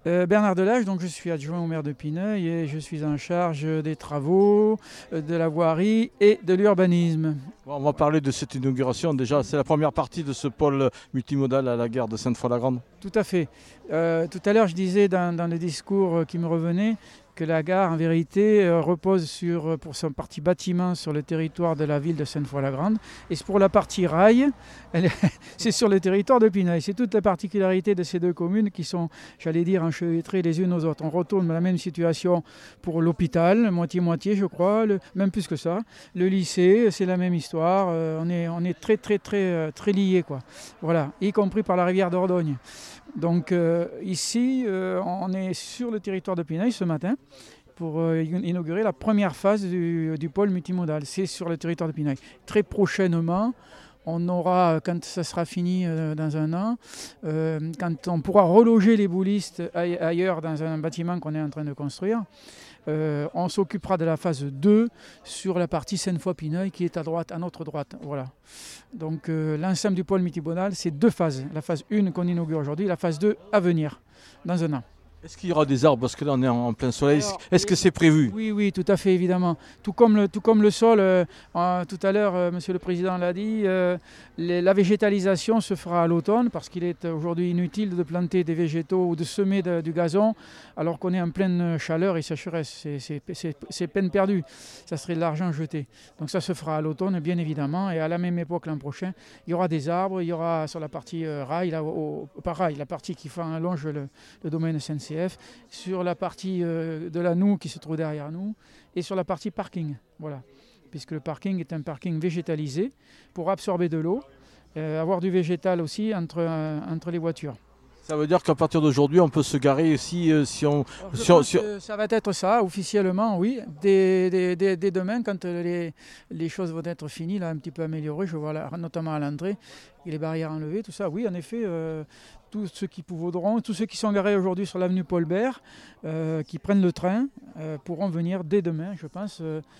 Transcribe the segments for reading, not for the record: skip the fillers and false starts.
Bernard Delage, donc je suis adjoint au maire de Pineuil et je suis en charge des travaux, de la voirie et de l'urbanisme. Bon, on va parler de cette inauguration. Déjà, c'est la première partie de ce pôle multimodal à la gare de Sainte-Foy-la-Grande. Tout à fait. Tout à l'heure, je disais dans le discours qui me revenait que la gare, en vérité, repose pour sa partie bâtiment sur le territoire de la ville de Sainte-Foy-la-Grande. Et pour la partie rail, c'est sur le territoire de Pineuil. C'est toute la particularité de ces deux communes qui sont, j'allais dire, enchevêtrées les unes aux autres. On retourne dans la même situation pour l'hôpital, moitié-moitié, je crois, même plus que ça. Le lycée, c'est la même histoire. On est très, très, très, très liés, quoi. Voilà, y compris par la rivière Dordogne. Donc ici, on est sur le territoire de Pineuil ce matin pour inaugurer la première phase du pôle multimodal. C'est sur le territoire de Pineuil. Très prochainement, on aura, quand ça sera fini dans un an, quand on pourra reloger les boulistes ailleurs dans un bâtiment qu'on est en train de construire, on s'occupera de la phase 2 sur la partie Sainte-Foy-Pineuil qui est à droite, à notre droite. Voilà. Donc l'ensemble du pôle multimodal, c'est deux phases. La phase 1 qu'on inaugure aujourd'hui, la phase 2 à venir, dans un an. Est-ce qu'il y aura des arbres? Parce que là, on est en plein soleil. Alors, Est-ce que c'est prévu? Oui, oui, tout à fait, évidemment. Tout comme le sol, tout à l'heure, Monsieur le Président l'a dit, la végétalisation se fera à l'automne parce qu'il est aujourd'hui inutile de planter des végétaux ou de semer du gazon alors qu'on est en pleine chaleur et sécheresse. C'est peine perdue. Ça serait de l'argent jeté. Donc ça se fera à l'automne, bien évidemment. Et à la même époque, l'an prochain, il y aura des arbres. Il y aura sur la partie rail, pas rail, la partie qui longe le domaine SNCF. Sur la partie de la noue qui se trouve derrière nous et sur la partie parking, voilà. Puisque le parking est un parking végétalisé pour absorber de l'eau, avoir du végétal aussi entre les voitures. Ça veut dire qu'à partir d'aujourd'hui, on peut se garer aussi si on... Alors, je pense que ça va être ça, officiellement, oui. Dès demain, quand les choses vont être finies, là, un petit peu améliorées, je vois là, notamment à l'entrée, et les barrières enlevées, tout ça. Oui, en effet, tous ceux qui voudront, tous ceux qui sont garés aujourd'hui sur l'avenue Paul Bert, qui prennent le train, pourront venir dès demain, je pense,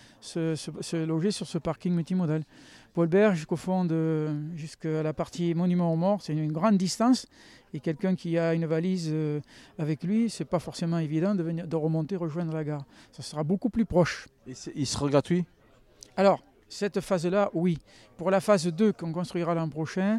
se loger sur ce parking multimodal. Paul Bert jusqu'au fond, jusqu'à la partie monument aux morts, c'est une grande distance. Et quelqu'un qui a une valise avec lui, c'est pas forcément évident de remonter, rejoindre la gare. Ça sera beaucoup plus proche. Et il sera gratuit? Alors, cette phase-là, oui. Pour la phase 2 qu'on construira l'an prochain,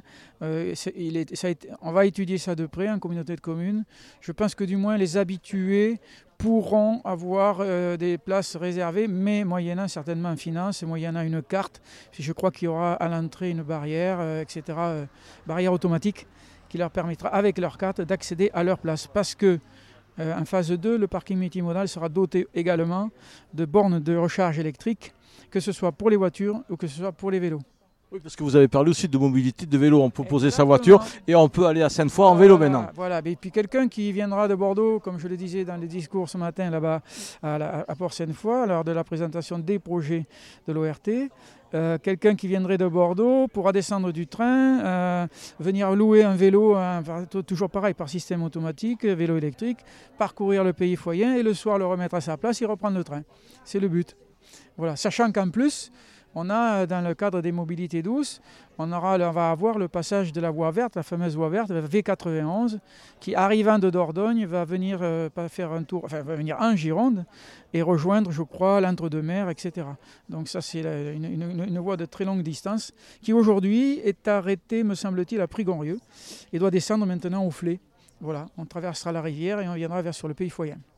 on va étudier ça de près en communauté de communes. Je pense que du moins les habitués pourront avoir des places réservées, mais moyennant certainement en finance, moyennant une carte. Je crois qu'il y aura à l'entrée une barrière, etc., barrière automatique, qui leur permettra, avec leur carte, d'accéder à leur place. Parce que en phase 2, le parking multimodal sera doté également de bornes de recharge électrique, que ce soit pour les voitures ou que ce soit pour les vélos. Oui, parce que vous avez parlé aussi de mobilité de vélo. On peut poser sa Exactement. voiture et on peut aller à Sainte-Foy en vélo maintenant. Voilà, et puis quelqu'un qui viendra de Bordeaux, comme je le disais dans les discours ce matin là-bas à Port-Sainte-Foy, lors de la présentation des projets de l'ORT, quelqu'un qui viendrait de Bordeaux pourra descendre du train, venir louer un vélo, toujours pareil, par système automatique, vélo électrique, parcourir le pays foyen et le soir le remettre à sa place et reprendre le train. C'est le but. Voilà, sachant qu'en plus, on a, dans le cadre des mobilités douces, on va avoir le passage de la voie verte, la fameuse voie verte, V91, qui, arrivant de Dordogne, va venir faire un tour, enfin, va venir en Gironde et rejoindre, je crois, l'Entre-deux-Mers, etc. Donc ça, c'est une voie de très longue distance qui, aujourd'hui, est arrêtée, me semble-t-il, à Prigorieux et doit descendre maintenant au Flé. Voilà, on traversera la rivière et on viendra sur le pays foyen.